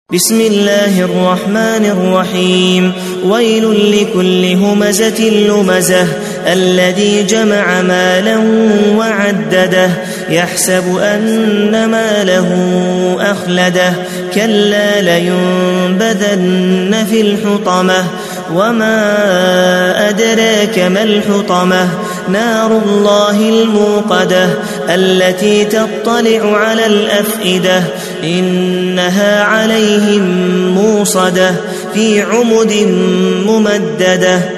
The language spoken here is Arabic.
بسم الله الرحمن الرحيم. ويل لكل همزة لمزة الذي جمع مالا وعدده يحسب أن ماله أخلده كلا لينبذن في الحطمة وما أدراك ما الحطمة نار الله الموقدة التي تطلع على الأفئدة إنها عليهم موصدة في عمد ممددة